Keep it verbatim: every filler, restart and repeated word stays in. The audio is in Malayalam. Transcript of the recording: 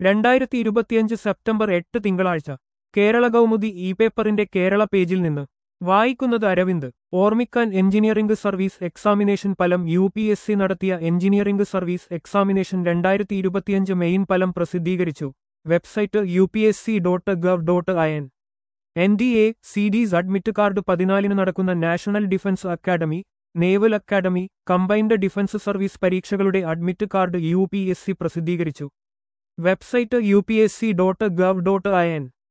രണ്ടായിരത്തി ഇരുപത്തിയഞ്ച് സെപ്റ്റംബർ എട്ട് തിങ്കളാഴ്ച കേരള കൗമുദി ഇ പേപ്പറിന്റെ കേരള പേജിൽ നിന്ന് വായിക്കുന്നത് അരവിന്ദ്. ഓർമ്മിക്കാൻ എഞ്ചിനീയറിംഗ് സർവീസ് എക്സാമിനേഷൻ ഫലം. യു പി എസ് സി നടത്തിയ എഞ്ചിനീയറിംഗ് സർവീസ് എക്സാമിനേഷൻ രണ്ടായിരത്തി ഇരുപത്തിയഞ്ച് മെയിൻ ഫലം പ്രസിദ്ധീകരിച്ചു. Website U P S C dot gov dot I N. N D A series admit card പതിനാലിന് നടക്കുന്ന national defence academy, naval academy, combined defence service പരീക്ഷകളുടെ admit card U P S C പ്രസിദ്ധീകരിച്ചു. Website U P S C dot gov dot I N.